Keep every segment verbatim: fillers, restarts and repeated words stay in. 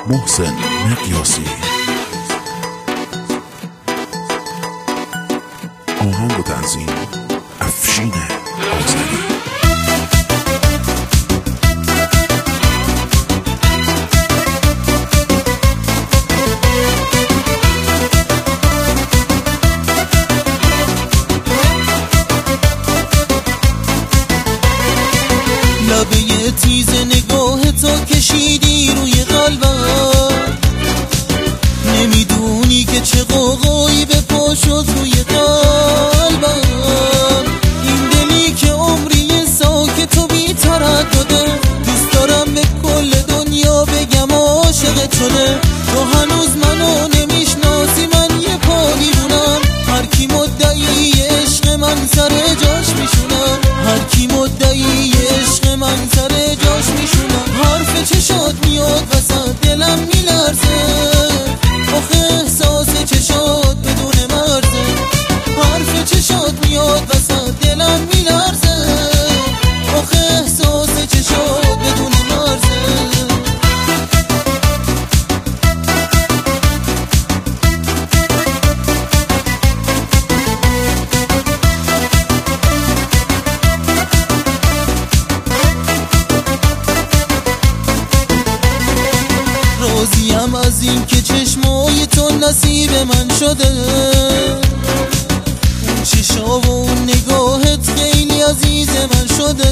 محسن مقیاسی. آهنگ و تنظیم افشین آذری. لبه تیز نگاه تو کشیدی روی قلبم، نمیدونی که چه قوقایی به پا شد روی قلبم. این دلی که عمری ساکت و بی تردده، دوست دارم به کل دنیا بگم عاشقت شده. تو هنوز منو نمیشناسی، من یه پا میمونم. هر کی مدعی عشق من سر جاش میشونم، هر کی مدعی عشق من سر جاش میشونم. حرف چشات میاد وسط دلم میلرزه، آخه احساس چشات بدون مرزه. حرف چشات میاد وسط دلم میلرزه، آخه احساس چشات بدون مرزه. راضیم از این که چشمای تو نصیب من شده، اون چشا و اون نگاهت خیلی عزیز من شده.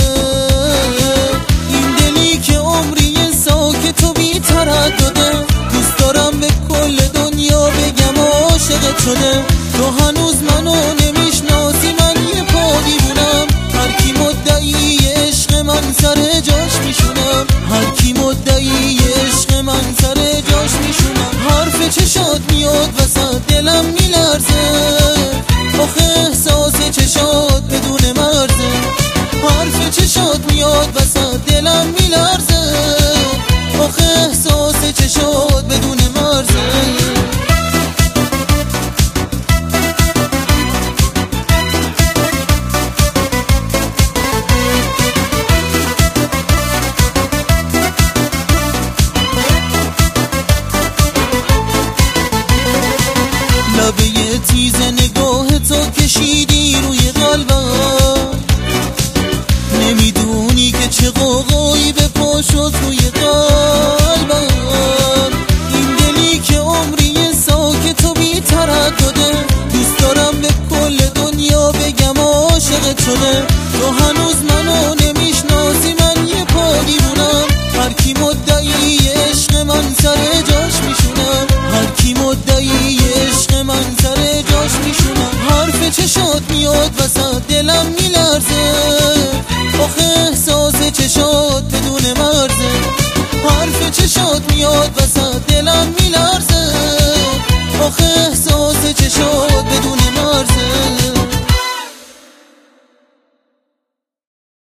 این دلی که عمری ساکت و بی تردده، دوست دارم به کل دنیا بگم عاشقت شده. تو هنوز منو نمیشناسی، من یه پا دیوونم. هر کی مدعی عشق من سر جاش میشونم، هر کی مدعی عشق من سر جاش میشونم. حرف چشات میاد وسط دلم میلرزه، آخه احساس چشات بدون مرزه. حرف چشات میاد وسط دلم میلرزه، آخه احساس چشات بدون مرزه. لبه تیز نگاه تو کشیدی روی قلبم، نمیدونی که چه قوقایی به پا شد روی قلبم. این دلی که عمری ساکت و بی تردده، دوست دارم به کل دنیا بگم عاشقت شده. تو هنوز منو نمیشناسی، من یه پا دیوونم. هر کی مدعی عشق من سر جاش میشونم، هر کی مدعی عشق من سر جاش میشونم. حرف چشات میاد وسط دلم میلرزه، آخه احساس چشات بدون مرزه. حرف چشات میاد وسط